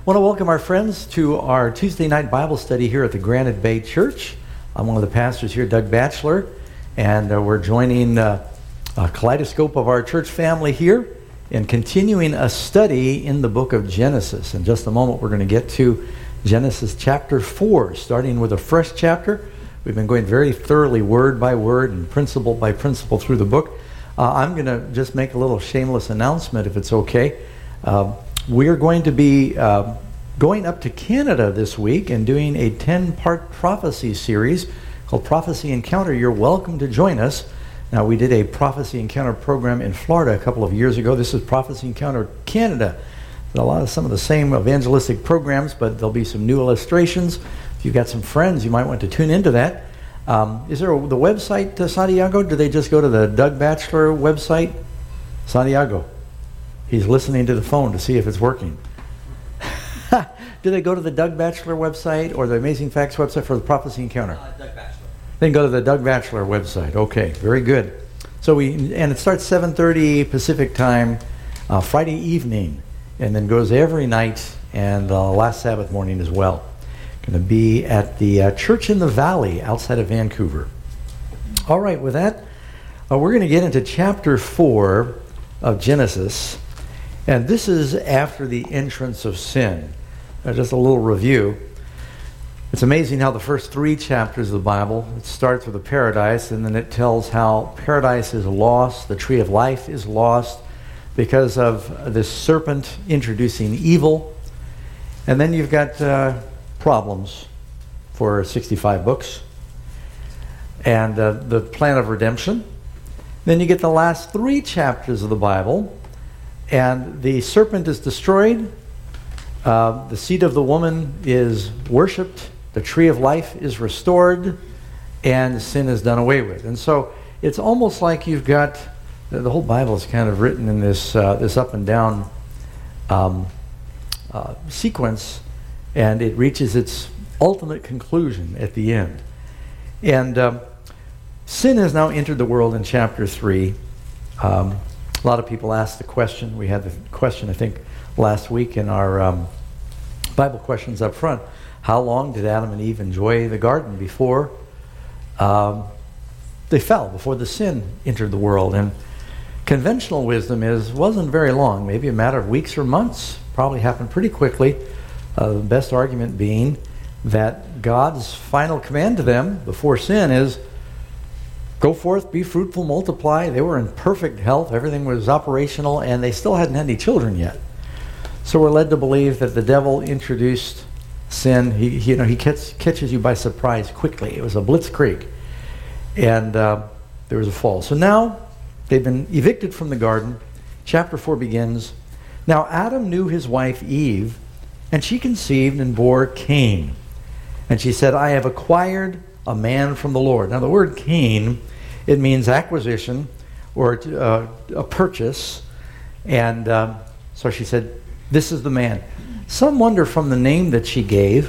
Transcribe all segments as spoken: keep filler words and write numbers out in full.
want to welcome our friends to our Tuesday night Bible study here at the Granite Bay Church. I'm one of the pastors here, Doug Batchelor, and uh, we're joining uh, a kaleidoscope of our church family here and continuing a study in the book of Genesis. In just a moment, we're going to get to Genesis chapter four, starting with a fresh chapter. We've been going very thoroughly word by word and principle by principle through the book. Uh, I'm going to just make a little shameless announcement, if it's okay. Uh, we're going to be uh, going up to Canada this week and doing a ten-part prophecy series called Prophecy Encounter. You're welcome to join us. Now, we did a Prophecy Encounter program in Florida a couple of years ago. This is Prophecy Encounter Canada. A lot of some of the same evangelistic programs, but there'll be some new illustrations. If you've got some friends, you might want to tune into that. Um, is there a, the website, uh, Santiago? Do they just go to the Doug Batchelor website? Santiago. He's listening to the phone to see if it's working. Do they go to the Doug Batchelor website or the Amazing Facts website for the Prophecy Encounter? Uh, Doug Batchelor. Then go to the Doug Batchelor website. Okay, very good. So we and it starts seven thirty Pacific time, uh, Friday evening, and then goes every night and uh, last Sabbath morning as well. Going to be at the uh, Church in the Valley outside of Vancouver. All right, with that, uh, we're going to get into chapter four of Genesis, and this is after the entrance of sin. Uh, just a little review. It's amazing how the first three chapters of the Bible, it starts with a paradise, and then it tells how paradise is lost, the tree of life is lost because of this serpent introducing evil. And then you've got uh, problems for sixty-five books, and uh, the plan of redemption. Then you get the last three chapters of the Bible, and the serpent is destroyed, uh, the seed of the woman is worshipped, the tree of life is restored, and sin is done away with. And so it's almost like you've got, the whole Bible is kind of written in this uh, this up and down um, uh, sequence, and it reaches its ultimate conclusion at the end. And um, sin has now entered the world in chapter three. Um, a lot of people ask the question. We had the question, I think, last week in our um, Bible questions up front. How long did Adam and Eve enjoy the garden before um, they fell, before the sin entered the world? And conventional wisdom is wasn't very long, maybe a matter of weeks or months. Probably happened pretty quickly. Uh, the best argument being that God's final command to them before sin is, go forth, be fruitful, multiply. They were in perfect health. Everything was operational, and they still hadn't had any children yet. So we're led to believe that the devil introduced sin. He, he you know, he catch, catches you by surprise quickly. It was a blitzkrieg, and uh, there was a fall. So now they've been evicted from the garden. Chapter four begins. Now Adam knew his wife Eve, and she conceived and bore Cain. And she said, I have acquired a man from the Lord. Now the word Cain, it means acquisition or uh, a purchase. And um, so she said, this is the man. Some wonder from the name that she gave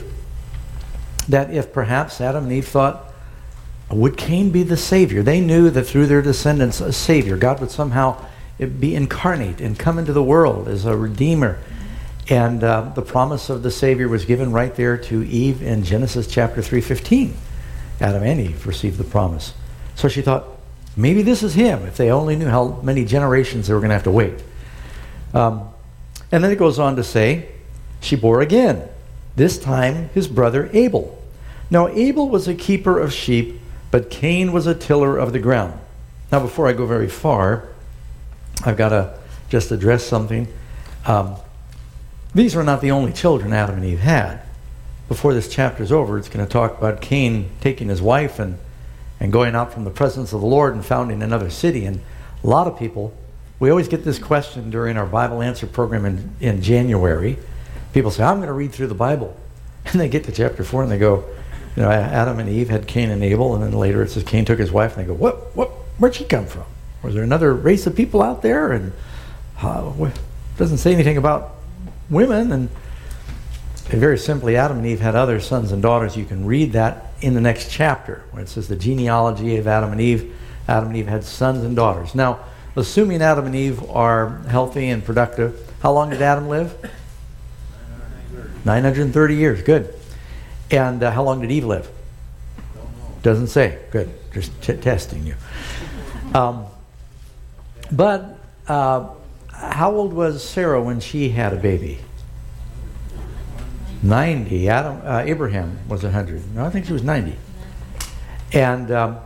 that if perhaps Adam and Eve thought, would Cain be the Savior? They knew that through their descendants, a Savior, God would somehow be incarnate and come into the world as a Redeemer. And uh, the promise of the Savior was given right there to Eve in Genesis chapter three fifteen. Adam and Eve received the promise. So she thought, maybe this is him, if they only knew how many generations they were going to have to wait. Um, and then it goes on to say, she bore again, this time his brother Abel. Now Abel was a keeper of sheep, but Cain was a tiller of the ground. Now before I go very far, I've got to just address something. Um, these were not the only children Adam and Eve had. Before this chapter is over, it's going to talk about Cain taking his wife and, and going out from the presence of the Lord and founding another city. And a lot of people, we always get this question during our Bible Answer program in, in January. People say, I'm going to read through the Bible. And they get to chapter four and they go, you know, Adam and Eve had Cain and Abel, and then later it says Cain took his wife, and they go, what, what, where'd she come from? Was there another race of people out there? And uh, it doesn't say anything about women. And very simply, Adam and Eve had other sons and daughters. You can read that in the next chapter, where it says the genealogy of Adam and Eve. Adam and Eve had sons and daughters. Now, assuming Adam and Eve are healthy and productive, how long did Adam live? nine hundred thirty years, good. And uh, how long did Eve live? Doesn't say. Good. Just t- testing you. Um, but uh, how old was Sarah when she had a baby? ninety. Adam, uh, Abraham was one hundred. No, I think she was ninety. And um,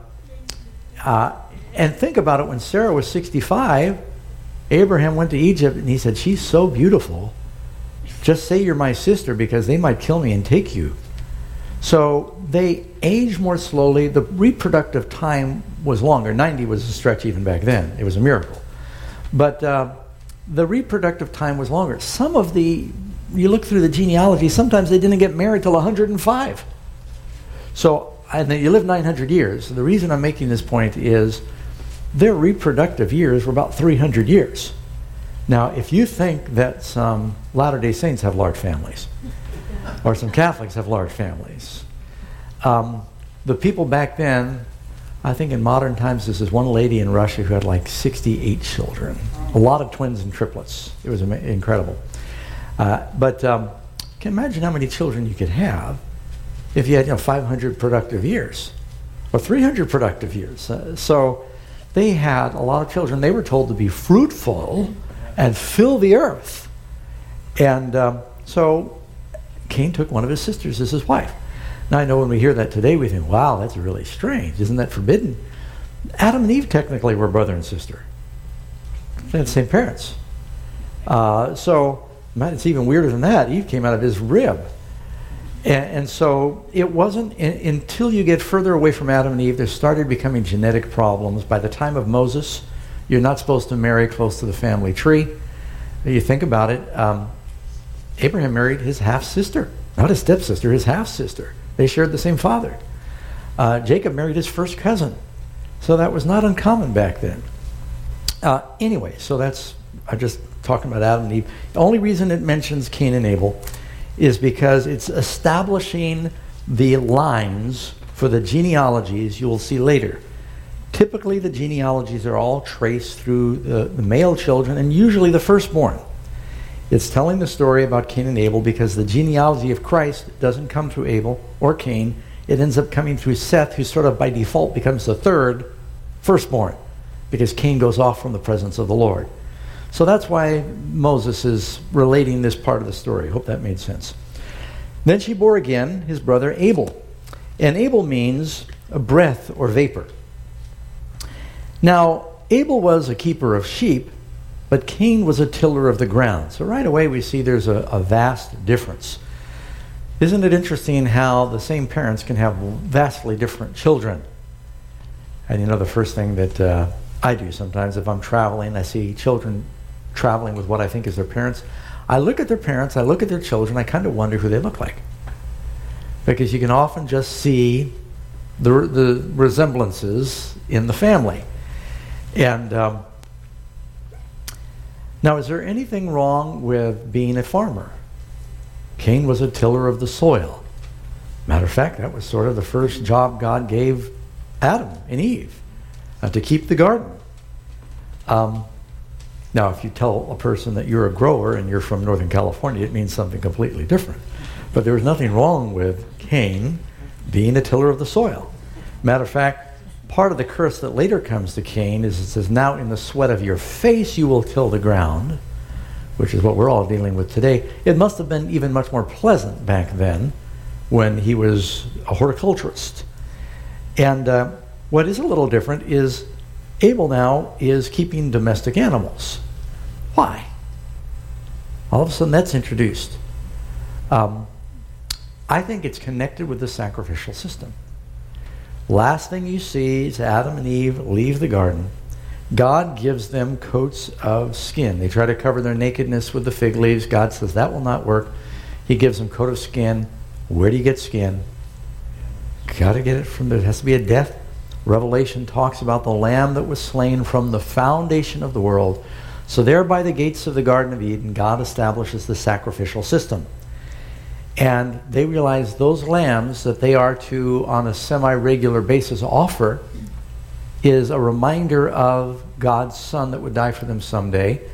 uh, and think about it. When Sarah was sixty-five, Abraham went to Egypt and he said, "She's so beautiful. Just say you're my sister because they might kill me and take you." So they age more slowly. The reproductive time was longer. ninety was a stretch even back then. It was a miracle. But uh, the reproductive time was longer. Some of the, you look through the genealogy, sometimes they didn't get married till one hundred five. So, and then you live nine hundred years. The reason I'm making this point is their reproductive years were about three hundred years. Now, if you think that some Latter-day Saints have large families, or some Catholics have large families, um, the people back then, I think in modern times, this is one lady in Russia who had like sixty-eight children. A lot of twins and triplets. It was am- incredible. Uh, but um, can you imagine how many children you could have if you had, you know, five hundred productive years or three hundred productive years? Uh, so they had a lot of children. They were told to be fruitful and fill the earth. And um, so Cain took one of his sisters as his wife. Now I know when we hear that today, we think, wow, that's really strange. Isn't that forbidden? Adam and Eve technically were brother and sister. They had the same parents. Uh, so man, it's even weirder than that. Eve came out of his rib. And, and so it wasn't in, until you get further away from Adam and Eve, there started becoming genetic problems. By the time of Moses, you're not supposed to marry close to the family tree. You think about it, um, Abraham married his half-sister. Not his stepsister, his half-sister. They shared the same father. Uh, Jacob married his first cousin. So that was not uncommon back then. Uh, anyway, so that's, I'm just talking about Adam and Eve. The only reason it mentions Cain and Abel is because it's establishing the lines for the genealogies you will see later. Typically, the genealogies are all traced through the, the male children and usually the firstborn. It's telling the story about Cain and Abel because the genealogy of Christ doesn't come through Abel or Cain. It ends up coming through Seth, who sort of by default becomes the third firstborn because Cain goes off from the presence of the Lord. So that's why Moses is relating this part of the story. Hope that made sense. Then she bore again his brother Abel. And Abel means a breath or vapor. Now, Abel was a keeper of sheep, but Cain was a tiller of the ground. So right away we see there's a, a vast difference. Isn't it interesting how the same parents can have vastly different children? And you know, the first thing that uh, I do sometimes if I'm traveling, I see children traveling with what I think is their parents. I look at their parents, I look at their children, I kind of wonder who they look like. Because you can often just see the, the resemblances in the family. And um, now, is there anything wrong with being a farmer? Cain was a tiller of the soil. Matter of fact, that was sort of the first job God gave Adam and Eve, uh, to keep the garden. Um, now, if you tell a person that you're a grower and you're from Northern California, it means something completely different. But there was nothing wrong with Cain being a tiller of the soil. Matter of fact, part of the curse that later comes to Cain is it says, now in the sweat of your face you will till the ground, which is what we're all dealing with today. It must have been even much more pleasant back then when he was a horticulturist. And uh, what is a little different is Abel now is keeping domestic animals. Why? All of a sudden that's introduced. Um, I think it's connected with the sacrificial system. Last thing you see is Adam and Eve leave the garden. God gives them coats of skin. They try to cover their nakedness with the fig leaves. God says that will not work. He gives them coat of skin. Where do you get skin? Got to get it from there. It has to be a death. Revelation talks about the lamb that was slain from the foundation of the world. So there by the gates of the Garden of Eden, God establishes the sacrificial system. And they realize those lambs that they are to, on a semi-regular basis, offer is a reminder of God's Son that would die for them someday.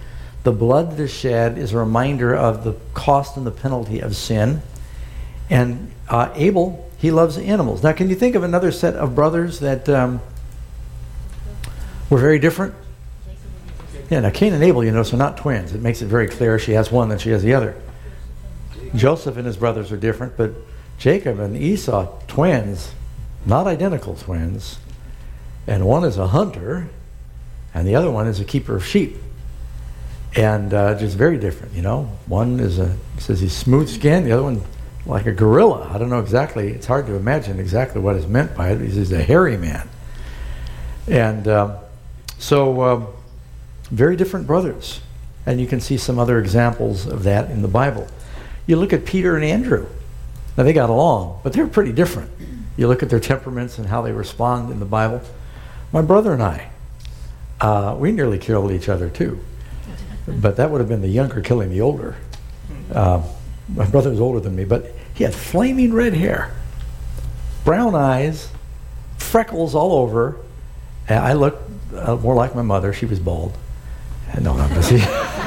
The blood that is shed is a reminder of the cost and the penalty of sin. And uh, Abel, he loves animals. Now, can you think of another set of brothers that um, were very different? Yeah, now Cain and Abel, you know, so not twins. It makes it very clear she has one, then she has the other. Joseph and his brothers are different, but Jacob and Esau, twins, not identical twins. And one is a hunter, and the other one is a keeper of sheep. And uh, just very different, you know. One is a, says he's smooth skinned, the other one like a gorilla. I don't know exactly, it's hard to imagine exactly what is meant by it. He's a hairy man. And uh, so, uh, very different brothers. And you can see some other examples of that in the Bible. You look at Peter and Andrew. Now, they got along, but they're pretty different. You look at their temperaments and how they respond in the Bible. My brother and I, uh, we nearly killed each other too. But that would have been the younger killing the older. Uh, my brother was older than me, but he had flaming red hair, brown eyes, freckles all over. And I looked uh, more like my mother. She was bald. No, not busy.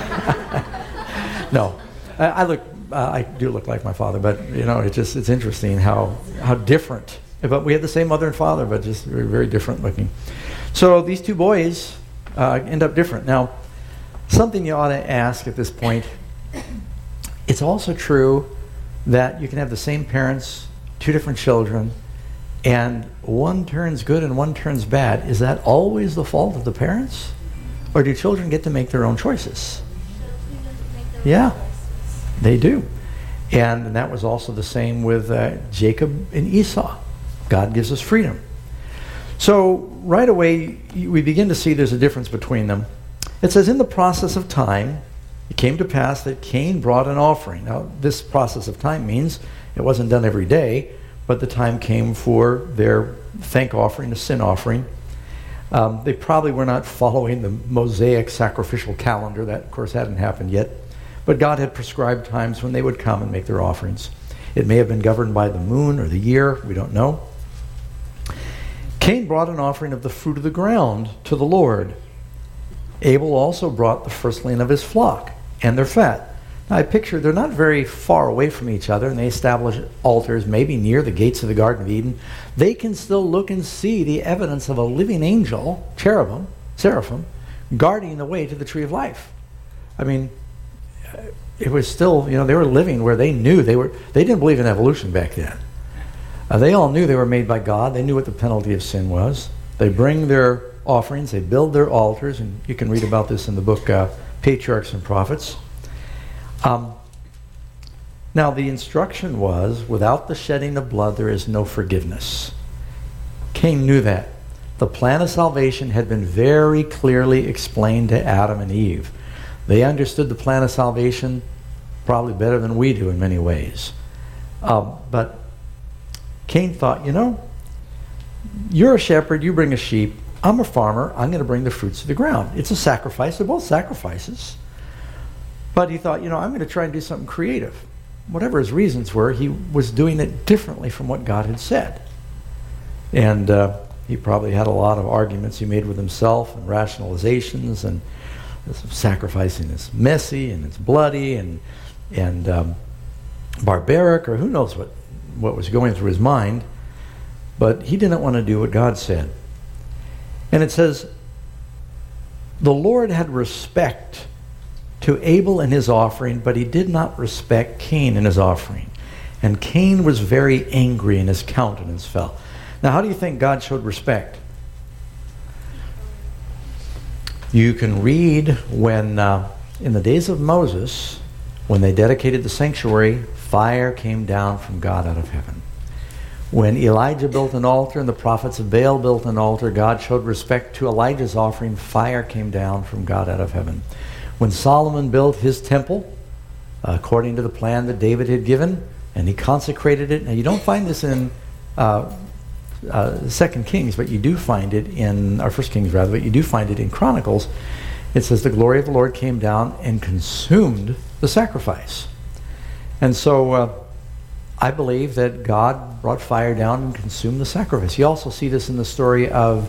No, I, I look. Uh, I do look like my father, but you know, it's just it's interesting how how different. But we had the same mother and father, but just very, very different looking. So these two boys uh, end up different. Now, something you ought to ask at this point. It's also true that you can have the same parents, two different children, and one turns good and one turns bad. Is that always the fault of the parents? Or do children get to make their own choices? Yeah, they do. And that was also the same with uh, Jacob and Esau. God gives us freedom. So right away, we begin to see there's a difference between them. It says, in the process of time, it came to pass that Cain brought an offering. Now, this process of time means it wasn't done every day, but the time came for their thank offering, a sin offering. Um, they probably were not following the Mosaic sacrificial calendar. That, of course, hadn't happened yet. But God had prescribed times when they would come and make their offerings. It may have been governed by the moon or the year. We don't know. Cain brought an offering of the fruit of the ground to the Lord. Abel also brought the firstling of his flock and their fat. Now, I picture they're not very far away from each other, and they establish altars maybe near the gates of the Garden of Eden. They can still look and see the evidence of a living angel, cherubim, seraphim, guarding the way to the tree of life. I mean, it was still, you know, they were living where they knew they were, they didn't believe in evolution back then. Uh, they all knew they were made by God. They knew what the penalty of sin was. They bring their offerings, they build their altars, and you can read about this in the book uh, Patriarchs and Prophets. Um, now, the instruction was, without the shedding of blood, there is no forgiveness. Cain knew that. The plan of salvation had been very clearly explained to Adam and Eve. They understood the plan of salvation probably better than we do in many ways. Um, but Cain thought, you know, you're a shepherd, you bring a sheep. I'm a farmer, I'm going to bring the fruits of the ground. It's a sacrifice. They're both sacrifices. But he thought, you know, I'm going to try and do something creative. Whatever his reasons were, he was doing it differently from what God had said. And uh, he probably had a lot of arguments he made with himself and rationalizations, and sacrificing is messy and it's bloody and and um, barbaric, or who knows what, what was going through his mind. But he didn't want to do what God said. And it says, the Lord had respect to Abel and his offering, but he did not respect Cain and his offering. And Cain was very angry and his countenance fell. Now, how do you think God showed respect? You can read when, uh, in the days of Moses, when they dedicated the sanctuary, fire came down from God out of heaven. When Elijah built an altar and the prophets of Baal built an altar, God showed respect to Elijah's offering. Fire came down from God out of heaven. When Solomon built his temple, uh, according to the plan that David had given, and he consecrated it. Now, you don't find this in uh, uh, Second Kings, but you do find it in, or First Kings rather, but you do find it in Chronicles. It says the glory of the Lord came down and consumed the sacrifice. And so uh, I believe that God brought fire down and consumed the sacrifice. You also see this in the story of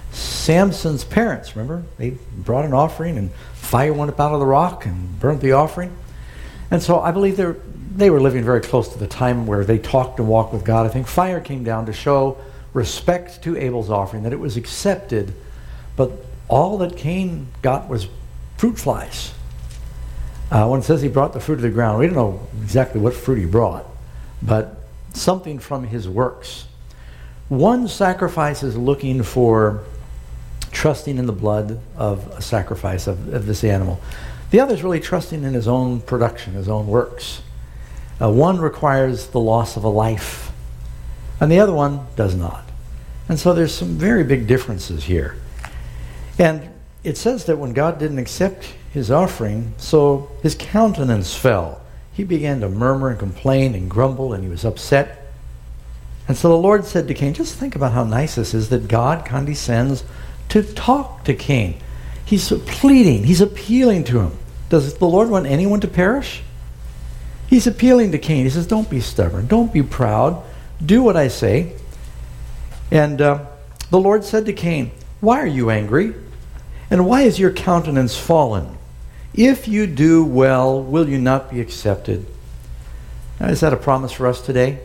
Samson's parents, remember? They brought an offering and fire went up out of the rock and burnt the offering. And so I believe they're, they were living very close to the time where they talked and walked with God. I think fire came down to show respect to Abel's offering, that it was accepted, but all that Cain got was fruit flies. Uh, when it says he brought the fruit of the ground, we don't know exactly what fruit he brought, but something from his works. One sacrifice is looking for trusting in the blood of a sacrifice of, of this animal. The other is really trusting in his own production, his own works. Uh, one requires the loss of a life, and the other one does not. And so there's some very big differences here. And it says that when God didn't accept his offering, so his countenance fell. He began to murmur and complain and grumble, and he was upset. And so the Lord said to Cain, just think about how nice this is that God condescends to talk to Cain. He's pleading, he's appealing to him. Does the Lord want anyone to perish? He's appealing to Cain. He says, don't be stubborn, don't be proud, do what I say. And uh, the Lord said to Cain, why are you angry? And why is your countenance fallen? If you do well, will you not be accepted? Now, is that a promise for us today?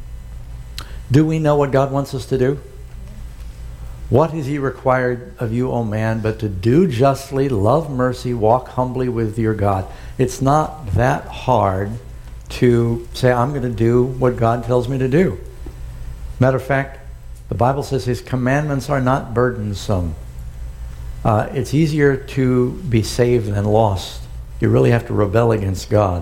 Do we know what God wants us to do? What is he required of you, O man, but to do justly, love mercy, walk humbly with your God? It's not that hard to say, I'm going to do what God tells me to do. Matter of fact, the Bible says his commandments are not burdensome. Uh, it's easier to be saved than lost. You really have to rebel against God.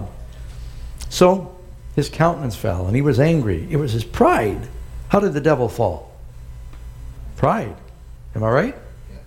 So his countenance fell, and he was angry. It was his pride. How did the devil fall? Pride. Am I right? Yeah.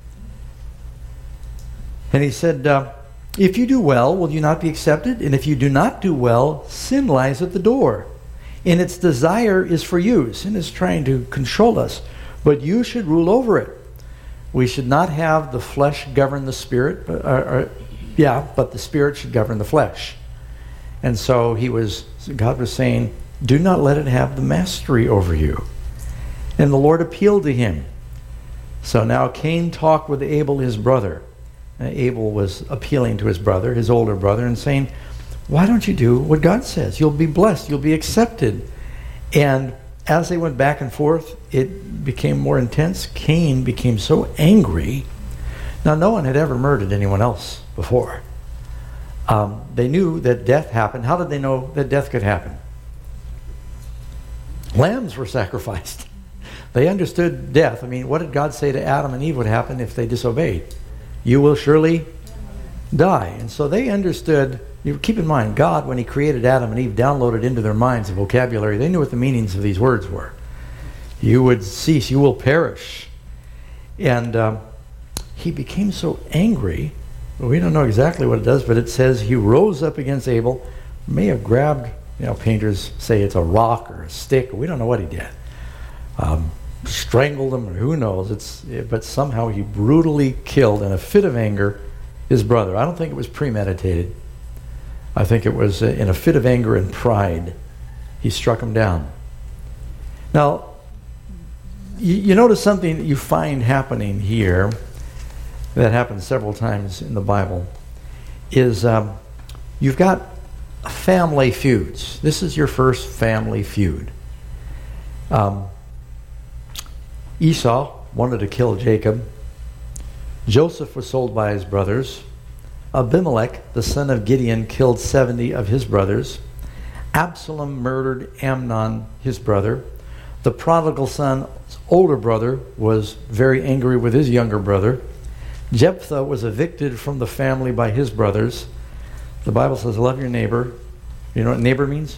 And he said, uh, if you do well, will you not be accepted? And if you do not do well, sin lies at the door. And its desire is for you. Sin is trying to control us. But you should rule over it. We should not have the flesh govern the spirit. But, or, or, yeah, but the spirit should govern the flesh. And so he was, God was saying, do not let it have the mastery over you. And the Lord appealed to him. So now Cain talked with Abel, his brother. And Abel was appealing to his brother, his older brother, and saying, why don't you do what God says? You'll be blessed. You'll be accepted. And as they went back and forth, it became more intense. Cain became so angry. Now, no one had ever murdered anyone else before. Um, they knew that death happened. How did they know that death could happen? Lambs were sacrificed. They understood death. I mean, what did God say to Adam and Eve would happen if they disobeyed? You will surely die. And so they understood. You keep in mind, God, when he created Adam and Eve, downloaded into their minds a vocabulary. They knew what the meanings of these words were. You would cease. You will perish. And um, he became so angry. We don't know exactly what it does, but it says he rose up against Abel, may have grabbed, you know, painters say it's a rock or a stick. We don't know what he did. Um, strangled him, or who knows. It's, but somehow he brutally killed, in a fit of anger, his brother. I don't think it was premeditated. I think it was in a fit of anger and pride. He struck him down. Now, you, you notice something that you find happening here that happens several times in the Bible is um, you've got family feuds. This is your first family feud. Um, Esau wanted to kill Jacob. Joseph was sold by his brothers. Abimelech, the son of Gideon, killed seventy of his brothers. Absalom murdered Amnon, his brother. The prodigal son's older brother was very angry with his younger brother. Jephthah was evicted from the family by his brothers. The Bible says, love your neighbor. You know what neighbor means?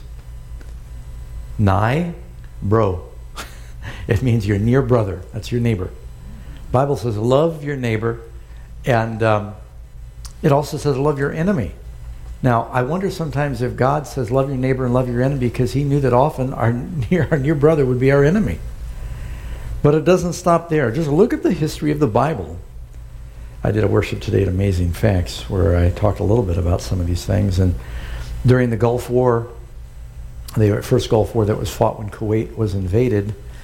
Nigh, bro. It means your near brother. That's your neighbor. The Bible says, love your neighbor. And um, it also says, love your enemy. Now, I wonder sometimes if God says, love your neighbor and love your enemy, because he knew that often our near, our near brother would be our enemy. But it doesn't stop there. Just look at the history of the Bible. I did a worship today at Amazing Facts where I talked a little bit about some of these things. And during the Gulf War, the first Gulf War that was fought when Kuwait was invaded,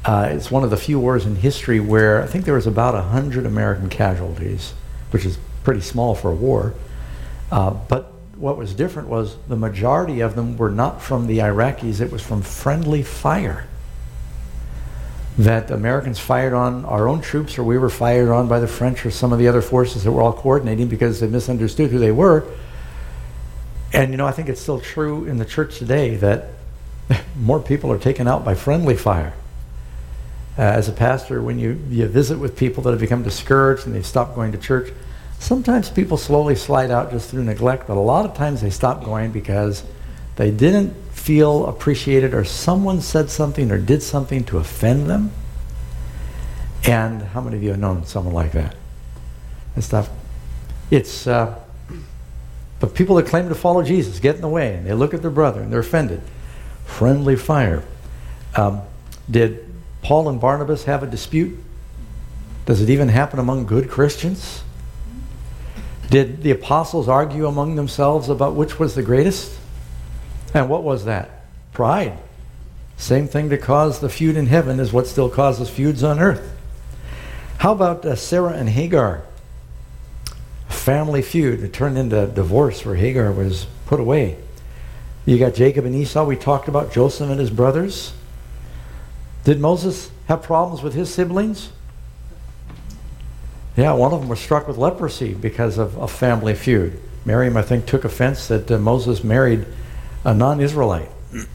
Uh, it's one of the few wars in history where I think there was about one hundred American casualties, which is pretty small for a war. Uh, but what was different was the majority of them were not from the Iraqis, it was from friendly fire. That Americans fired on our own troops, or we were fired on by the French or some of the other forces that were all coordinating because they misunderstood who they were. And you know, I think it's still true in the church today that more people are taken out by friendly fire. Uh, as a pastor, when you, you visit with people that have become discouraged and they've stopped going to church, sometimes people slowly slide out just through neglect, but a lot of times they stop going because they didn't feel appreciated, or someone said something or did something to offend them. And how many of you have known someone like that? And stuff. It's, uh, but people that claim to follow Jesus get in the way, and they look at their brother and they're offended. Friendly fire. Um, did Paul and Barnabas have a dispute? Does it even happen among good Christians? Did the apostles argue among themselves about which was the greatest? And what was that? Pride. Same thing that caused the feud in heaven is what still causes feuds on earth. How about uh, Sarah and Hagar? A family feud that turned into divorce where Hagar was put away. You got Jacob and Esau. We talked about Joseph and his brothers. Did Moses have problems with his siblings? Yeah, one of them was struck with leprosy because of a family feud. Miriam, I think, took offense that uh, Moses married a non-Israelite.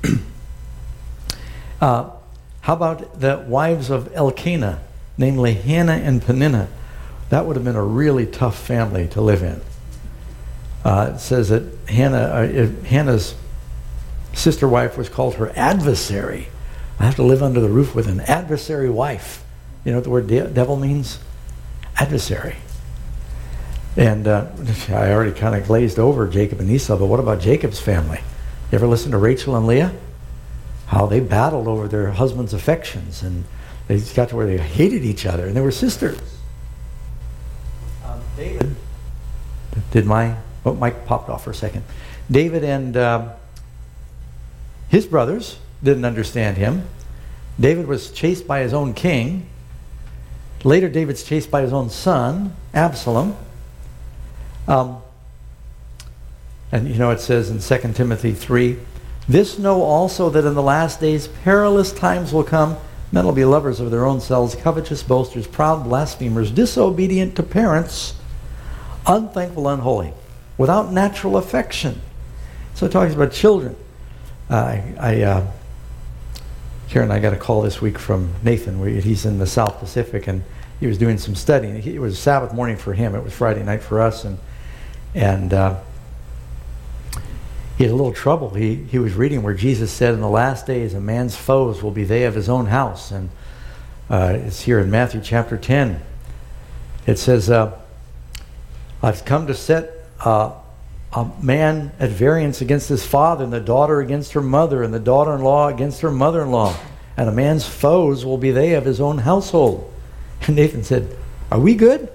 uh, how about the wives of Elkanah, namely Hannah and Peninnah? That would have been a really tough family to live in. Uh, it says that Hannah, uh, Hannah's sister wife was called her adversary. I have to live under the roof with an adversary wife. You know what the word de- devil means? Adversary. And uh, I already kind of glazed over Jacob and Esau, but what about Jacob's family? You ever listen to Rachel and Leah? How they battled over their husband's affections, and they got to where they hated each other, and they were sisters. Um, David, did my, oh, Mike popped off for a second. David and uh, his brothers didn't understand him. David was chased by his own king. Later, David's chased by his own son, Absalom. Um, and you know, it says in Second Timothy three, this know also that in the last days perilous times will come. Men will be lovers of their own selves, covetous, boasters, proud, blasphemers, disobedient to parents, unthankful, unholy, without natural affection. So it talks about children. Uh, I, I uh, Karen and I got a call this week from Nathan. We, he's in the South Pacific, and he was doing some studying. He, it was Sabbath morning for him. It was Friday night for us, and and uh, he had a little trouble. He he was reading where Jesus said, "In the last days, a man's foes will be they of his own house," and uh, it's here in Matthew chapter ten. It says, uh, "I've come to set uh, a man at variance against his father, and the daughter against her mother, and the daughter-in-law against her mother-in-law, and a man's foes will be they of his own household." And Nathan said, "Are we good?"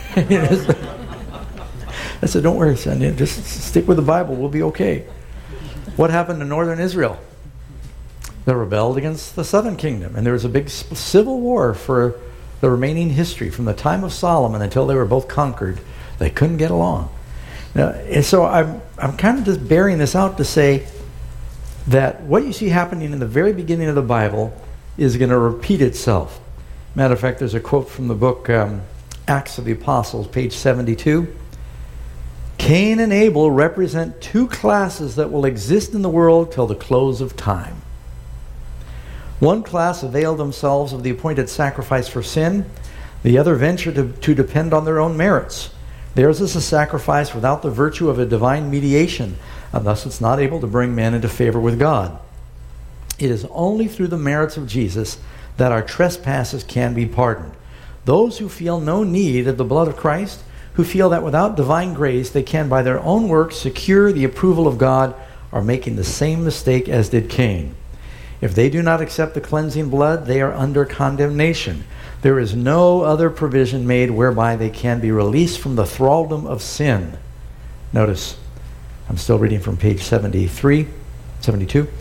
I said, "Don't worry, son. Just stick with the Bible. We'll be okay." What happened to northern Israel? They rebelled against the southern kingdom, and there was a big civil war for the remaining history from the time of Solomon until they were both conquered. They couldn't get along. Now, and so I'm I'm kind of just bearing this out to say that what you see happening in the very beginning of the Bible is going to repeat itself. Matter of fact, there's a quote from the book um, Acts of the Apostles, page seventy-two. Cain and Abel represent two classes that will exist in the world till the close of time. One class availed themselves of the appointed sacrifice for sin. The other ventured to, to depend on their own merits. Theirs is a sacrifice without the virtue of a divine mediation, and thus it's not able to bring man into favor with God. It is only through the merits of Jesus that our trespasses can be pardoned. Those who feel no need of the blood of Christ, who feel that without divine grace they can by their own works secure the approval of God, are making the same mistake as did Cain. If they do not accept the cleansing blood, they are under condemnation. There is no other provision made whereby they can be released from the thraldom of sin. Notice, I'm still reading from page seventy-three, seventy-two.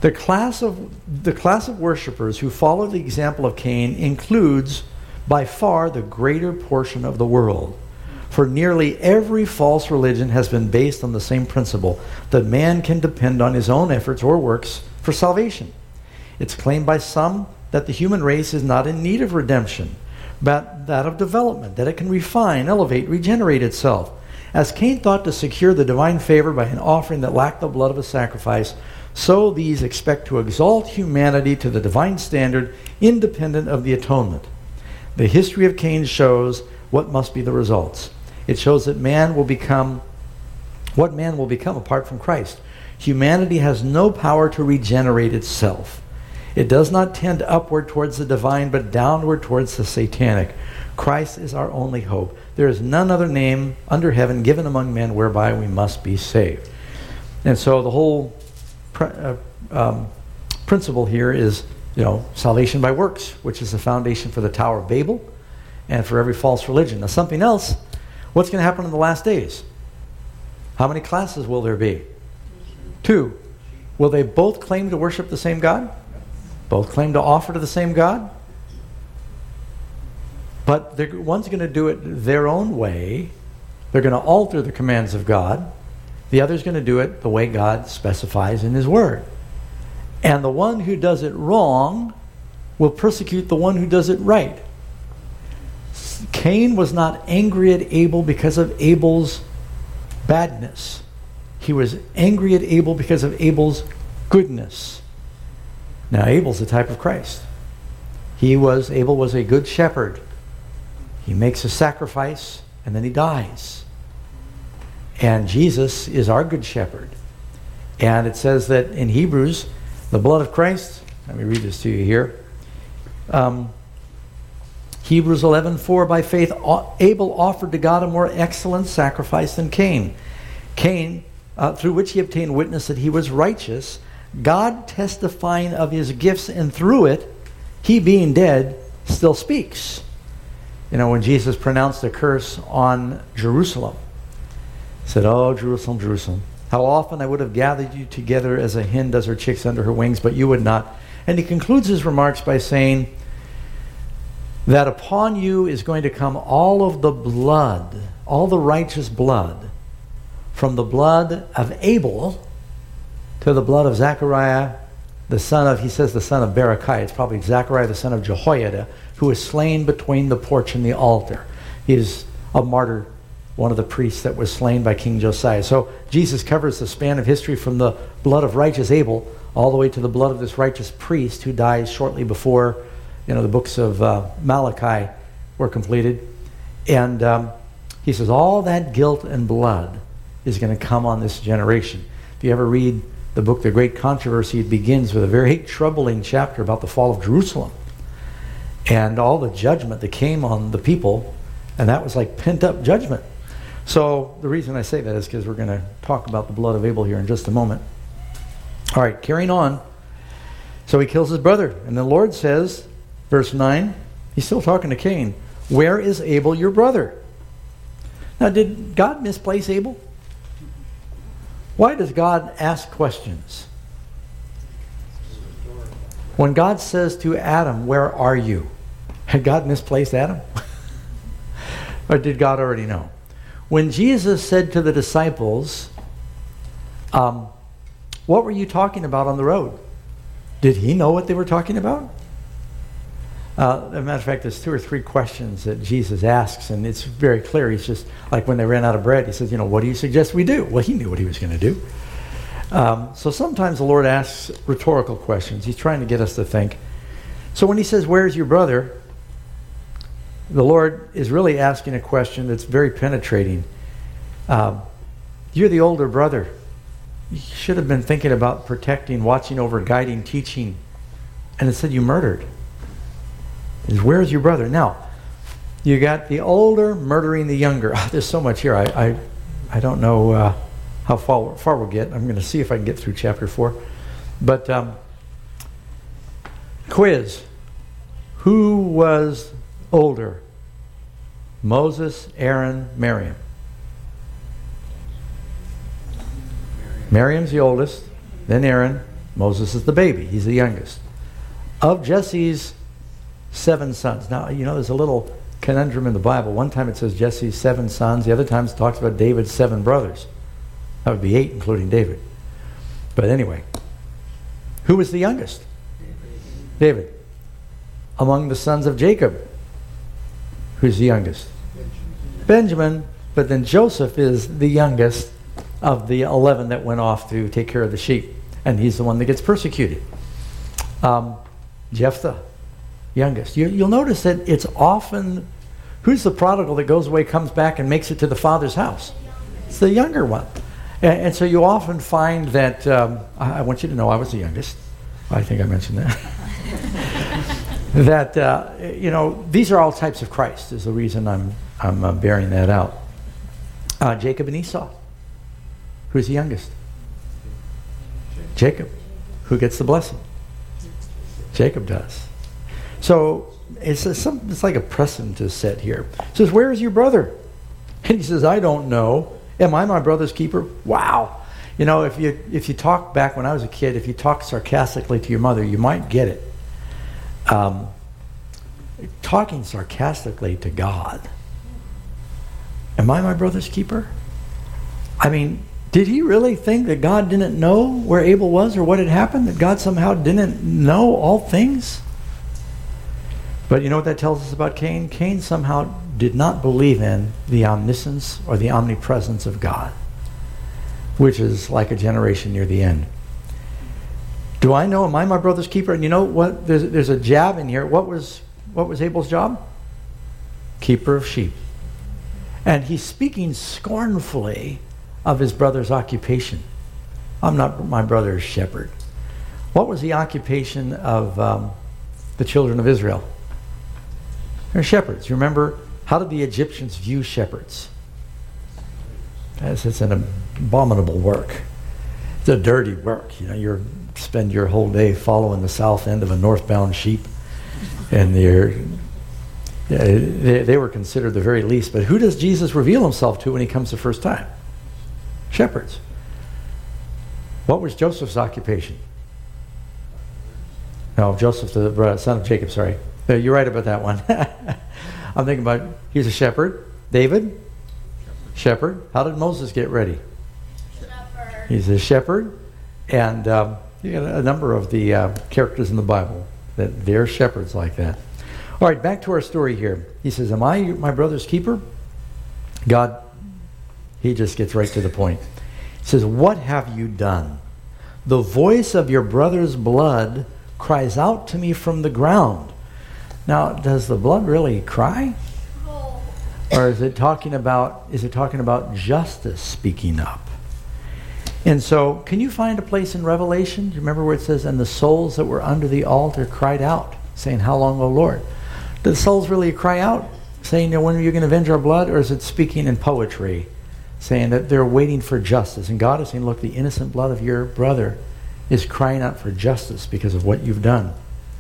The class of the class of worshipers who follow the example of Cain includes by far the greater portion of the world. For nearly every false religion has been based on the same principle, that man can depend on his own efforts or works for salvation. It's claimed by some that the human race is not in need of redemption, but that of development, that it can refine, elevate, regenerate itself. As Cain thought to secure the divine favor by an offering that lacked the blood of a sacrifice, so these expect to exalt humanity to the divine standard, independent of the atonement. The history of Cain shows what must be the results. It shows that man will become what man will become apart from Christ. Humanity has no power to regenerate itself. It does not tend upward towards the divine, but downward towards the satanic. Christ is our only hope. There is none other name under heaven given among men whereby we must be saved. And so the whole pr- uh, um, principle here is, you know, salvation by works, which is the foundation for the Tower of Babel and for every false religion. Now, something else, what's going to happen in the last days? How many classes will there be? Two. Will they both claim to worship the same God? Both claim to offer to the same God? But one's going to do it their own way. They're going to alter the commands of God. The other's going to do it the way God specifies in His Word. And the one who does it wrong will persecute the one who does it right. Cain was not angry at Abel because of Abel's badness. He was angry at Abel because of Abel's goodness. Now, Abel's a type of Christ. He was, Abel was a good shepherd. He makes a sacrifice and then he dies. And Jesus is our good shepherd. And it says that in Hebrews, the blood of Christ, let me read this to you here. Um, Hebrews eleven four, by faith Abel offered to God a more excellent sacrifice than Cain. Cain, uh, through which he obtained witness that he was righteous, God testifying of his gifts, and through it, he being dead, still speaks. You know, when Jesus pronounced a curse on Jerusalem, he said, "Oh, Jerusalem, Jerusalem, how often I would have gathered you together as a hen does her chicks under her wings, but you would not." And he concludes his remarks by saying that upon you is going to come all of the blood, all the righteous blood, from the blood of Abel to the blood of Zechariah, the son of, he says the son of Berechiah. It's probably Zechariah, the son of Jehoiada, who was slain between the porch and the altar. He is a martyr, one of the priests that was slain by King Josiah. So Jesus covers the span of history from the blood of righteous Abel all the way to the blood of this righteous priest who dies shortly before, you know, the books of uh, Malachi were completed. And um, he says all that guilt and blood is going to come on this generation. If you ever read the book, The Great Controversy, it begins with a very troubling chapter about the fall of Jerusalem and all the judgment that came on the people, and that was like pent-up judgment. So the reason I say that is because we're going to talk about the blood of Abel here in just a moment. All right, carrying on. So he kills his brother, and the Lord says, verse nine, he's still talking to Cain, "Where is Abel your brother?" Now, did God misplace Abel? Why does God ask questions? When God says to Adam, "Where are you?" Had God misplaced Adam? Or did God already know? When Jesus said to the disciples, um, "What were you talking about on the road?" Did he know what they were talking about? Uh, as a matter of fact, there's two or three questions that Jesus asks, and it's very clear. He's just, like when they ran out of bread, he says, you know, "What do you suggest we do?" Well, he knew what he was going to do. Um, so sometimes the Lord asks rhetorical questions. He's trying to get us to think. So when he says, "Where's your brother?" the Lord is really asking a question that's very penetrating. Um, you're the older brother. You should have been thinking about protecting, watching over, guiding, teaching. And instead you murdered. Is where's your brother? Now, you got the older murdering the younger. Oh, there's so much here. I I, I don't know uh, how far, far we'll get. I'm going to see if I can get through chapter four. But um, quiz. Who was older? Moses, Aaron, Miriam. Miriam's the oldest, then Aaron, Moses is the baby. He's the youngest. Of Jesse's seven sons. Now, you know, there's a little conundrum in the Bible. One time it says Jesse's seven sons. The other time it talks about David's seven brothers. That would be eight, including David. But anyway, who was the youngest? David. Among the sons of Jacob, who's the youngest? Benjamin. Benjamin. But then Joseph is the youngest of the eleven that went off to take care of the sheep. And he's the one that gets persecuted. Um, Jephthah, youngest. You, you'll notice that it's often, who's the prodigal that goes away, comes back, and makes it to the father's house? It's the younger one. And, and so you often find that, um, I, I want you to know I was the youngest. I think I mentioned that. that, uh, you know, these are all types of Christ is the reason I'm, I'm uh, bearing that out. Uh, Jacob and Esau. Who's the youngest? Jacob. Who gets the blessing? Jacob does. So it's, a, some, it's like a precedent to set here. He says, where is your brother? And he says, I don't know. Am I my brother's keeper? Wow. You know, if you if you talk back when I was a kid, if you talk sarcastically to your mother, you might get it. Um, talking sarcastically to God. Am I my brother's keeper? I mean, did he really think that God didn't know where Abel was or what had happened? That God somehow didn't know all things? But you know what that tells us about Cain? Cain somehow did not believe in the omniscience or the omnipresence of God, which is like a generation near the end. Do I know, am I my brother's keeper? And you know what? There's, there's a jab in here. What was, what was Abel's job? Keeper of sheep. And he's speaking scornfully of his brother's occupation. I'm not my brother's shepherd. What was the occupation of um, the children of Israel? They're shepherds. You remember, how did the Egyptians view shepherds? As it's an abominable work. It's a dirty work. You know, you spend your whole day following the south end of a northbound sheep, and they're they, they were considered the very least. But who does Jesus reveal himself to when he comes the first time? Shepherds. What was Joseph's occupation? No, Joseph, the son of Jacob, sorry. You're right about that one. I'm thinking about, he's a shepherd. David? Shepherd. How did Moses get ready? Shepherd. He's a shepherd. And um, you got a number of the uh, characters in the Bible that they're shepherds like that. All right, back to our story here. He says, am I my brother's keeper? God, he just gets right to the point. He says, what have you done? The voice of your brother's blood cries out to me from the ground. Now, does the blood really cry? Or is it talking about, is it talking about justice speaking up? And so, can you find a place in Revelation? Do you remember where it says, and the souls that were under the altar cried out, saying, how long, O Lord? Do the souls really cry out, saying, when are you going to avenge our blood? Or is it speaking in poetry, saying that they're waiting for justice? And God is saying, look, the innocent blood of your brother is crying out for justice because of what you've done.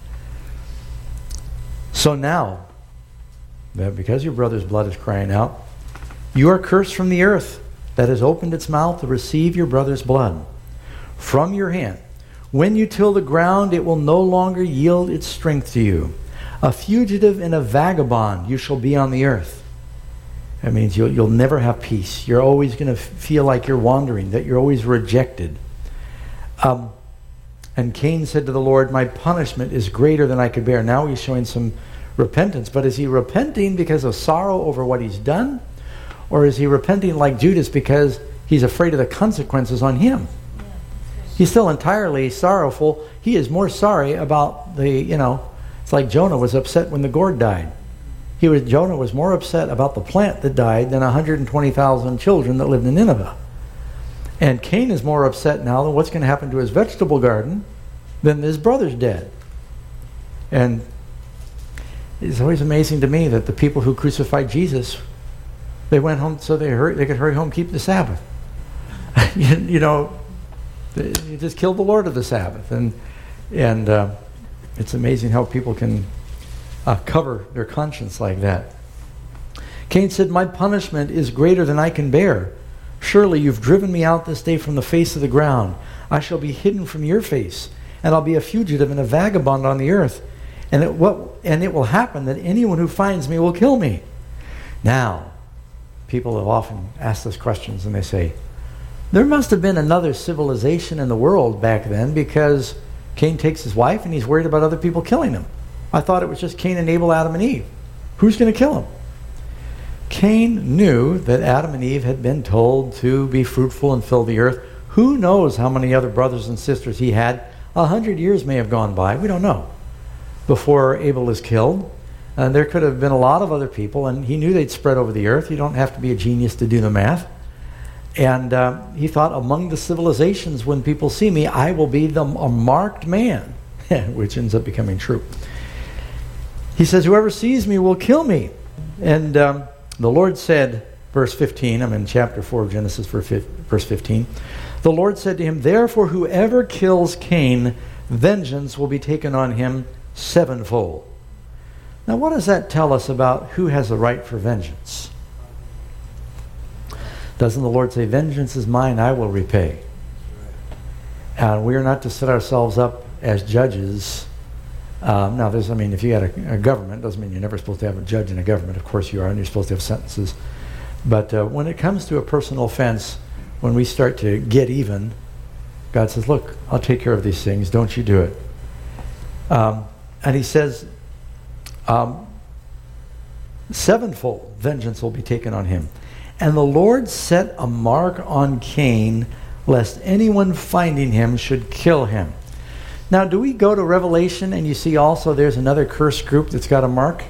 So now, because your brother's blood is crying out, you are cursed from the earth that has opened its mouth to receive your brother's blood from your hand. When you till the ground, it will no longer yield its strength to you. A fugitive and a vagabond you shall be on the earth. That means you'll, you'll never have peace. You're always going to feel like you're wandering, that you're always rejected. Um, and Cain said to the Lord, my punishment is greater than I could bear. Now he's showing some repentance. But is he repenting because of sorrow over what he's done? Or is he repenting like Judas because he's afraid of the consequences on him? He's still entirely sorrowful. He is more sorry about the, you know, it's like Jonah was upset when the gourd died. He was Jonah was more upset about the plant that died than one hundred twenty thousand children that lived in Nineveh. And Cain is more upset now than what's going to happen to his vegetable garden than his brother's dead. And it's always amazing to me that the people who crucified Jesus, they went home so they hurry, they could hurry home, keep the Sabbath. you, you know, you just killed the Lord of the Sabbath. And and uh, it's amazing how people can uh, cover their conscience like that. Cain said, my punishment is greater than I can bear. Surely you've driven me out this day from the face of the ground. I shall be hidden from your face, and I'll be a fugitive and a vagabond on the earth. And it, what, and it will happen that anyone who finds me will kill me. Now, people have often asked us questions, and they say, there must have been another civilization in the world back then, because Cain takes his wife and he's worried about other people killing him. I thought it was just Cain and Abel, Adam and Eve. Who's going to kill him? Cain knew that Adam and Eve had been told to be fruitful and fill the earth. Who knows how many other brothers and sisters he had? A hundred years may have gone by. We don't know. Before Abel is killed. And there could have been a lot of other people, and he knew they'd spread over the earth. You don't have to be a genius to do the math. And uh, he thought, among the civilizations, when people see me, I will be the, a marked man, which ends up becoming true. He says, whoever sees me will kill me. And um, the Lord said, verse fifteen, I'm in chapter four of Genesis, verse fifteen. The Lord said to him, therefore whoever kills Cain, vengeance will be taken on him sevenfold. Now what does that tell us about who has the right for vengeance? Doesn't the Lord say, vengeance is mine, I will repay? And uh, we are not to set ourselves up as judges. Um, now, there's, I mean, if you got a, a government, doesn't mean you're never supposed to have a judge in a government. Of course you are, and you're supposed to have sentences. But uh, when it comes to a personal offense, when we start to get even, God says, look, I'll take care of these things. Don't you do it. Um, and he says, um, sevenfold vengeance will be taken on him. And the Lord set a mark on Cain, lest anyone finding him should kill him. Now, do we go to Revelation and you see also there's another cursed group that's got a mark?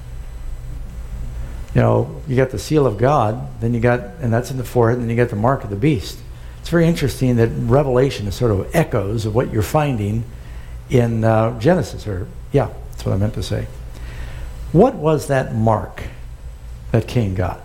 You know, you got the seal of God, then you got, and that's in the forehead, and then you got the mark of the beast. It's very interesting that Revelation is sort of echoes of what you're finding in uh, Genesis. Or yeah, that's what I meant to say. What was that mark that Cain got?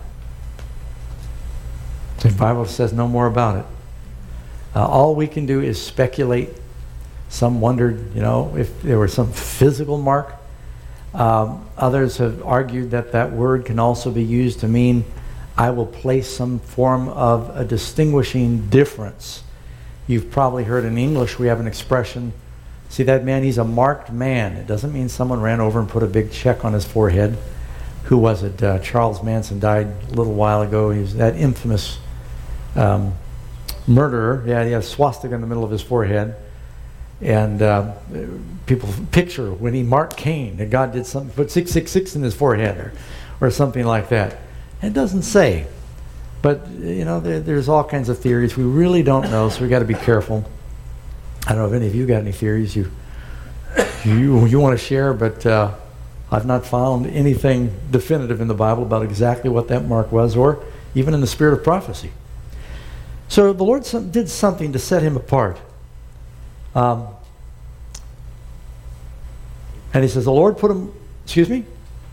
The Bible says no more about it. Uh, all we can do is speculate. Some wondered, you know, if there was some physical mark. Um, others have argued that that word can also be used to mean I will place some form of a distinguishing difference. You've probably heard in English we have an expression, see that man, he's a marked man. It doesn't mean someone ran over and put a big check on his forehead. Who was it? Uh, Charles Manson died a little while ago. He was that infamous um, murderer. Yeah, he had a swastika in the middle of his forehead. And uh, people picture when he marked Cain that God did something, put six six six in his forehead or, or something like that. It doesn't say. But, you know, there, there's all kinds of theories. We really don't know, so we got to be careful. I don't know if any of you got any theories you you, you want to share, but uh, I've not found anything definitive in the Bible about exactly what that mark was, or even in the spirit of prophecy. So the Lord some, did something to set him apart. Um, and he says, the Lord put him, excuse me?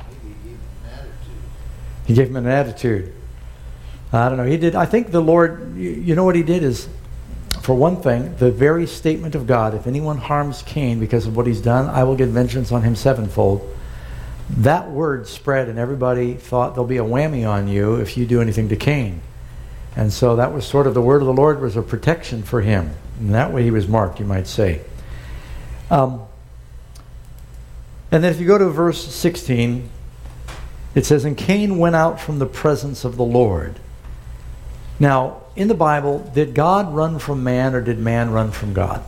He gave him an attitude. I don't know. He did, I think the Lord, you, you know what he did is, for one thing, the very statement of God, if anyone harms Cain because of what he's done, I will get vengeance on him sevenfold. That word spread, and everybody thought there'll be a whammy on you if you do anything to Cain. And so that was sort of the word of the Lord was a protection for him. And that way he was marked, you might say. Um, and then if you go to verse sixteen, it says, and Cain went out from the presence of the Lord. Now, in the Bible, did God run from man or did man run from God?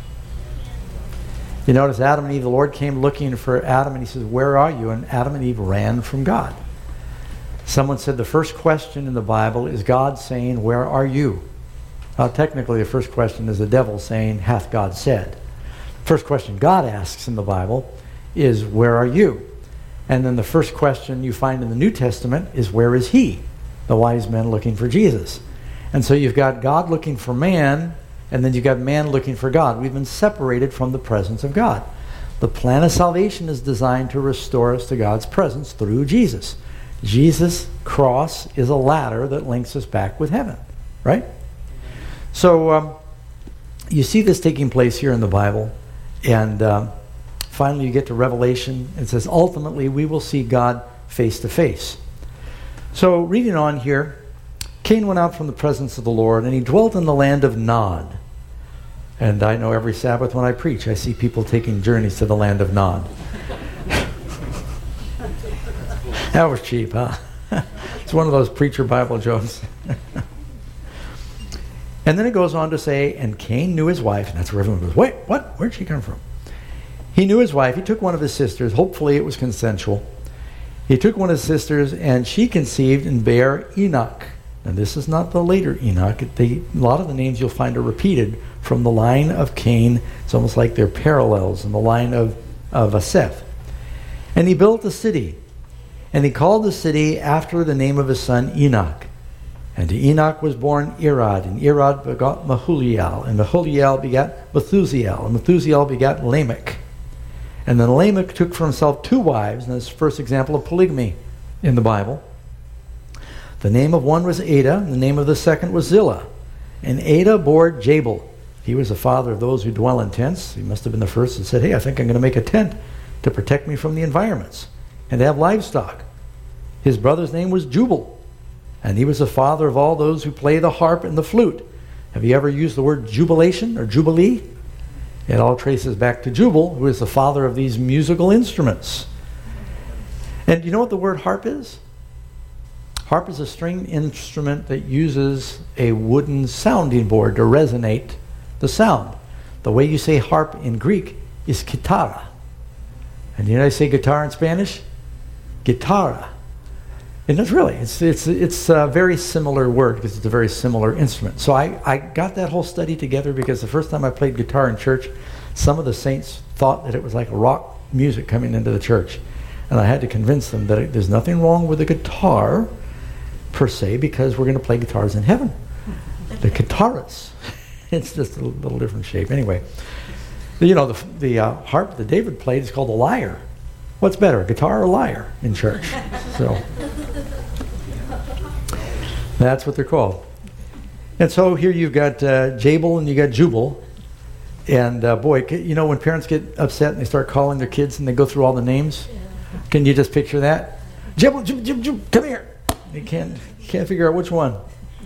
You notice Adam and Eve, the Lord came looking for Adam and he says, where are you? And Adam and Eve ran from God. Someone said the first question in the Bible is God saying, where are you? Now, technically, the first question is the devil saying, hath God said? First question God asks in the Bible is, where are you? And then the first question you find in the New Testament is, where is he? The wise men looking for Jesus. And so you've got God looking for man, and then you've got man looking for God. We've been separated from the presence of God. The plan of salvation is designed to restore us to God's presence through Jesus. Jesus' cross is a ladder that links us back with heaven, right? So um, you see this taking place here in the Bible, and um, finally you get to Revelation. It says, ultimately we will see God face to face. So reading on here, Cain went out from the presence of the Lord, and he dwelt in the land of Nod. And I know every Sabbath when I preach, I see people taking journeys to the land of Nod. That was cheap, huh? It's one of those preacher Bible jokes. And then it goes on to say, and Cain knew his wife, and that's where everyone goes, wait, what? Where'd she come from? He knew his wife. He took one of his sisters. Hopefully it was consensual. He took one of his sisters, and she conceived and bare Enoch. And this is not the later Enoch. They, a lot of the names you'll find are repeated from the line of Cain. It's almost like they're parallels in the line of, of Seth. And he built a city. And he called the city after the name of his son Enoch. And to Enoch was born Irad, and Irad begot Mahuliel, and Mahuliel begat Methusiel, and Methusiel begat Lamech. And then Lamech took for himself two wives, and that's the first example of polygamy in the Bible. The name of one was Ada, and the name of the second was Zillah. And Ada bore Jabal. He was the father of those who dwell in tents. He must have been the first that said, hey, I think I'm going to make a tent to protect me from the environments and to have livestock. His brother's name was Jubal, and he was the father of all those who play the harp and the flute. Have you ever used the word jubilation or jubilee? It all traces back to Jubal, who is the father of these musical instruments. And you know what the word harp is? Harp is a string instrument that uses a wooden sounding board to resonate the sound. The way you say harp in Greek is kitara. And you know how you say guitar in Spanish? Guitarra. And it's really, it's it's it's a very similar word because it's a very similar instrument. So I, I got that whole study together because the first time I played guitar in church, some of the saints thought that it was like rock music coming into the church. And I had to convince them that it, there's nothing wrong with a guitar per se because we're going to play guitars in heaven. The guitarras. It's just a little different shape. Anyway, you know, the, the uh, harp that David played is called a lyre. What's better, a guitar or a lyre in church? So that's what they're called. And so here you've got uh, Jabal and you got Jubal. And uh, boy, you know when parents get upset and they start calling their kids and they go through all the names? Yeah. Can you just picture that? Jubal, Jubal, Jubal, Jubal, come here. You can't, can't figure out which one.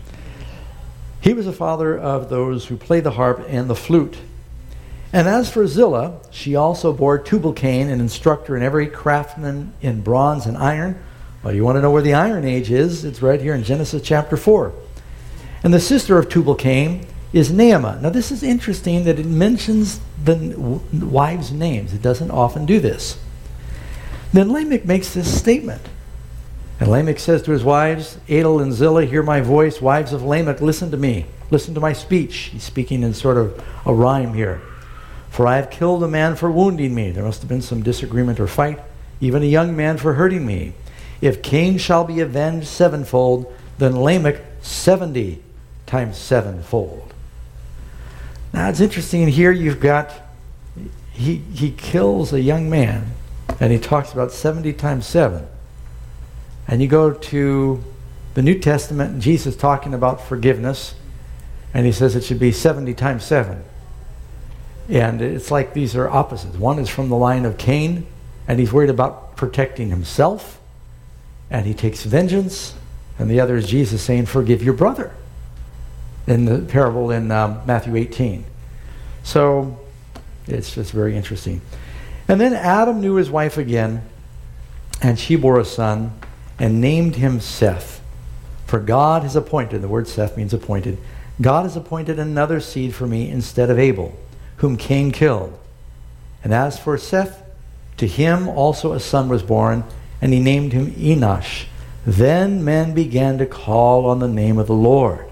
He was the father of those who play the harp and the flute. And as for Zillah, she also bore Tubal-Cain, an instructor in every craftsman in bronze and iron. Well, you want to know where the Iron Age is? It's right here in Genesis chapter four. And the sister of Tubal-Cain is Naamah. Now this is interesting that it mentions the wives' names. It doesn't often do this. Then Lamech makes this statement. And Lamech says to his wives, Adel and Zillah, hear my voice. Wives of Lamech, listen to me. Listen to my speech. He's speaking in sort of a rhyme here. For I have killed a man for wounding me. There must have been some disagreement or fight. Even a young man for hurting me. If Cain shall be avenged sevenfold, then Lamech seventy times sevenfold. Now it's interesting. Here you've got, he, he kills a young man, and he talks about seventy times seven. And you go to the New Testament, and Jesus talking about forgiveness, and he says it should be seventy times seven. And it's like these are opposites. One is from the line of Cain, and he's worried about protecting himself, and he takes vengeance. And the other is Jesus saying, forgive your brother, in the parable in um, Matthew eighteen. So it's just very interesting. And then Adam knew his wife again, and she bore a son, and named him Seth. For God has appointed, the word Seth means appointed, God has appointed another seed for me instead of Abel, whom Cain killed. And as for Seth, to him also a son was born, and he named him Enosh. Then men began to call on the name of the Lord.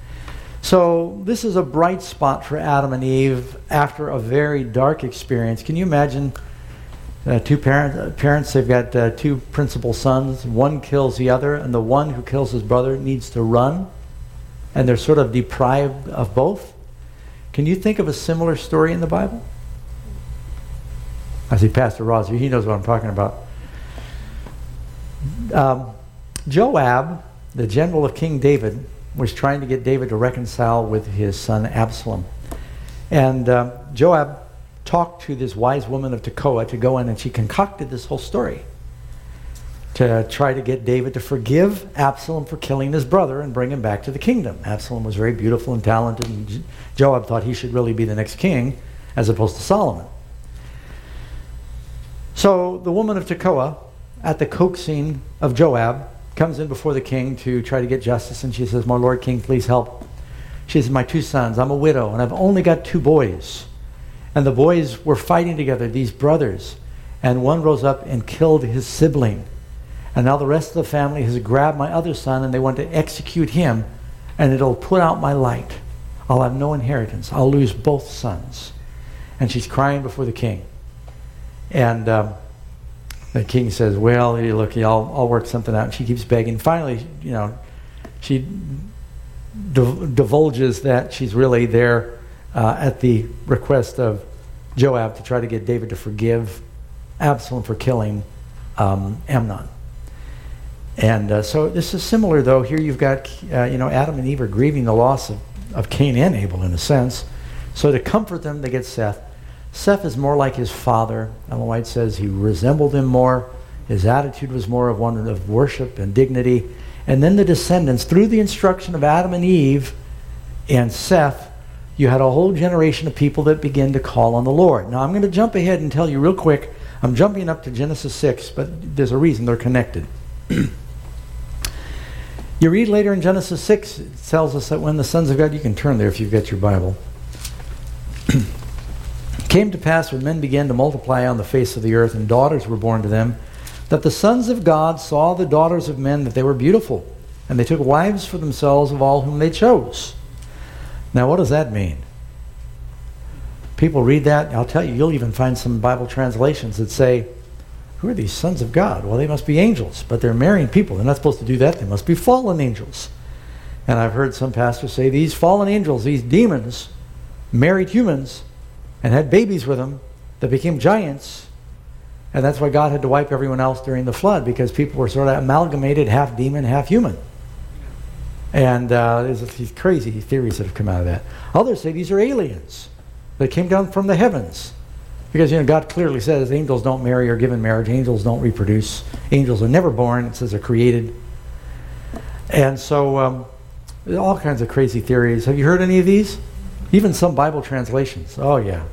So this is a bright spot for Adam and Eve after a very dark experience. Can you imagine uh, two parent, uh, parents, they've got uh, two principal sons, one kills the other, and the one who kills his brother needs to run, and they're sort of deprived of both? Can you think of a similar story in the Bible? I see Pastor Roger, he knows what I'm talking about. Um, Joab, the general of King David, was trying to get David to reconcile with his son Absalom. And uh, Joab talked to this wise woman of Tekoa to go in, and she concocted this whole story. to try to get David to forgive Absalom for killing his brother and bring him back to the kingdom. Absalom was very beautiful and talented, and Joab thought he should really be the next king as opposed to Solomon. So the woman of Tekoa, at the coaxing of Joab, comes in before the king to try to get justice, and she says, "My lord king, please help." She says, "My two sons, I'm a widow, and I've only got two boys." And the boys were fighting together, these brothers, and one rose up and killed his sibling. And now the rest of the family has grabbed my other son, and they want to execute him, and it'll put out my light. I'll have no inheritance. I'll lose both sons. And she's crying before the king. And um, the king says, "Well, hey, look, I'll, I'll work something out." And she keeps begging. Finally, you know, she div- divulges that she's really there uh, at the request of Joab to try to get David to forgive Absalom for killing um, Amnon. And uh, so this is similar, though. Here you've got, uh, you know, Adam and Eve are grieving the loss of, of Cain and Abel, in a sense. So to comfort them, they get Seth. Seth is more like his father. Ellen White says he resembled him more. His attitude was more of one of worship and dignity. And then the descendants, through the instruction of Adam and Eve and Seth, you had a whole generation of people that begin to call on the Lord. Now I'm going to jump ahead and tell you real quick. I'm jumping up to Genesis six, but there's a reason they're connected. You read later in Genesis six, it tells us that when the sons of God, you can turn there if you've got your Bible, came to pass when men began to multiply on the face of the earth, and daughters were born to them, that the sons of God saw the daughters of men, that they were beautiful, and they took wives for themselves of all whom they chose. Now what does that mean? People read that, I'll tell you, you'll even find some Bible translations that say, who are these sons of God? Well, they must be angels, but they're marrying people. They're not supposed to do that. They must be fallen angels. And I've heard some pastors say these fallen angels, these demons, married humans and had babies with them that became giants. And that's why God had to wipe everyone else during the flood, because people were sort of amalgamated, half demon, half human. And uh, there's these crazy theories that have come out of that. Others say these are aliens that came down from the heavens. Because, you know, God clearly says angels don't marry or give in marriage. Angels don't reproduce. Angels are never born. It says they're created. And so, um, all kinds of crazy theories. Have you heard any of these? Even some Bible translations. Oh, yeah.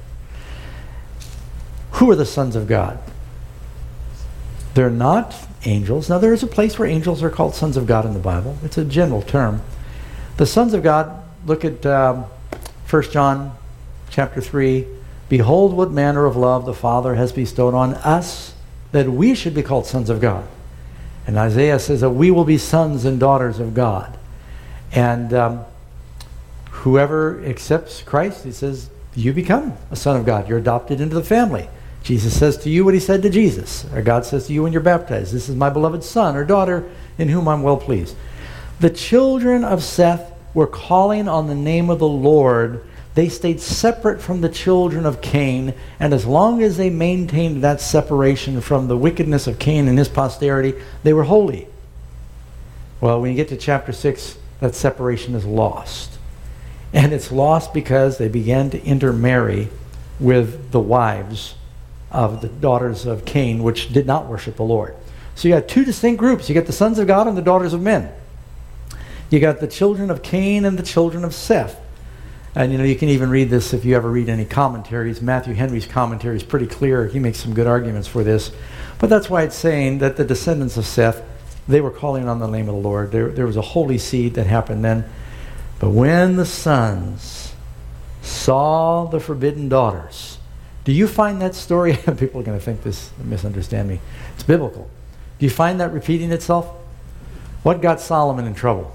Who are the sons of God? They're not angels. Now, there is a place where angels are called sons of God in the Bible. It's a general term. The sons of God, look at um, First John chapter three. Behold what manner of love the Father has bestowed on us, that we should be called sons of God. And Isaiah says that we will be sons and daughters of God. And um, whoever accepts Christ, he says, you become a son of God. You're adopted into the family. Jesus says to you what he said to Jesus. Or God says to you when you're baptized, this is my beloved son or daughter in whom I'm well pleased. The children of Seth were calling on the name of the Lord. They stayed separate from the children of Cain, and as long as they maintained that separation from the wickedness of Cain and his posterity, they were holy. Well, when you get to chapter six, that separation is lost. And it's lost because they began to intermarry with the wives of the daughters of Cain, which did not worship the Lord. So you got two distinct groups. You got the sons of God and the daughters of men. You got the children of Cain and the children of Seth. And you know, you can even read this if you ever read any commentaries. Matthew Henry's commentary is pretty clear. He makes some good arguments for this. But that's why it's saying that the descendants of Seth, they were calling on the name of the Lord. There, there was a holy seed that happened then. But when the sons saw the forbidden daughters, do you find that story? People are going to think this, misunderstand me. It's biblical. Do you find that repeating itself? What got Solomon in trouble?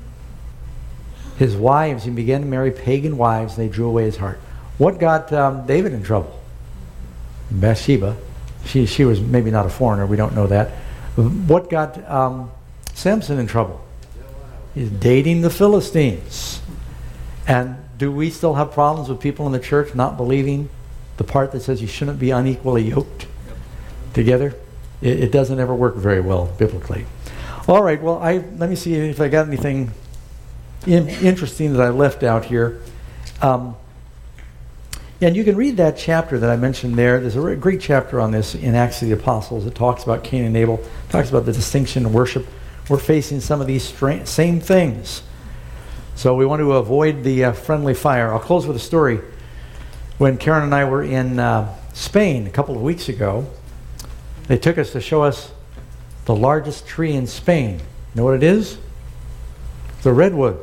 His wives, he began to marry pagan wives, and they drew away his heart. What got um, David in trouble? Bathsheba. She, she was maybe not a foreigner, we don't know that. What got um, Samson in trouble? He's dating the Philistines. And do we still have problems with people in the church not believing the part that says you shouldn't be unequally yoked together? It, it doesn't ever work very well biblically. All right, well, I let me see if I got anything in, interesting that I left out here. Um, And you can read that chapter that I mentioned there. There's a re- great chapter on this in Acts of the Apostles. It talks about Cain and Abel, talks about the distinction in worship. We're facing some of these stra- same things. So we want to avoid the uh, friendly fire. I'll close with a story. When Karen and I were in uh, Spain a couple of weeks ago, they took us to show us the largest tree in Spain. You know what it is? It's a redwood.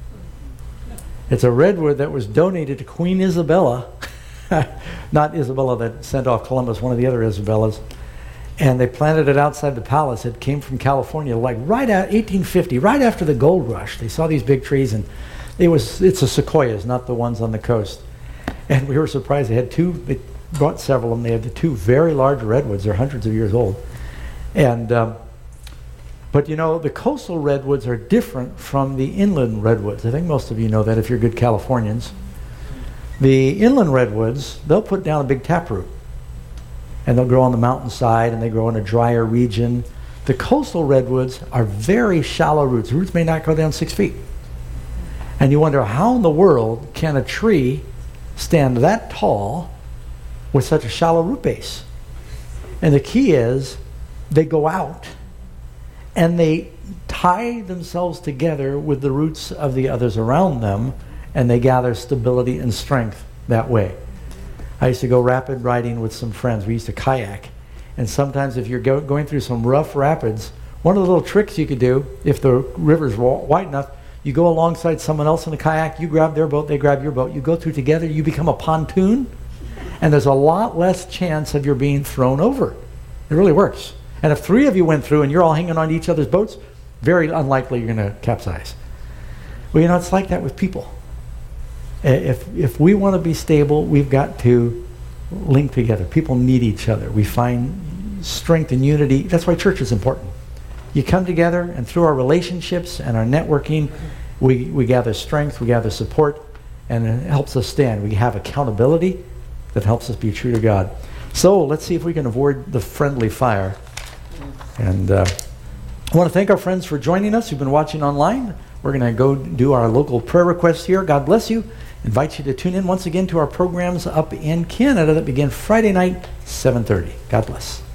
It's a redwood that was donated to Queen Isabella. Not Isabella that sent off Columbus, one of the other Isabellas. And they planted it outside the palace. It came from California, like right at eighteen fifty, right after the gold rush. They saw these big trees, and it was it's a sequoias, not the ones on the coast. And we were surprised. They had two, they brought several of them. They had the two very large redwoods. They're hundreds of years old. And um, But you know, the coastal redwoods are different from the inland redwoods. I think most of you know that if you're good Californians. The inland redwoods, they'll put down a big taproot. And they'll grow on the mountainside, and they grow in a drier region. The coastal redwoods are very shallow roots. Roots may not go down six feet. And you wonder, how in the world can a tree stand that tall with such a shallow root base? And the key is, they go out and they tie themselves together with the roots of the others around them, and they gather stability and strength that way. I used to go rapid riding with some friends. We used to kayak. And sometimes if you're go- going through some rough rapids, one of the little tricks you could do, if the river's wide enough, you go alongside someone else in a kayak, you grab their boat, they grab your boat, you go through together, you become a pontoon, and there's a lot less chance of your being thrown over. It really works. And if three of you went through and you're all hanging on to each other's boats, very unlikely you're going to capsize. Well, you know, it's like that with people. If if we want to be stable, we've got to link together. People need each other. We find strength and unity. That's why church is important. You come together, and through our relationships and our networking, we, we gather strength, we gather support, and it helps us stand. We have accountability that helps us be true to God. So let's see if we can avoid the friendly fire. And uh, I want to thank our friends for joining us who've been watching online. We're going to go do our local prayer requests here. God bless you. Invite you to tune in once again to our programs up in Canada that begin Friday night, seven thirty. God bless.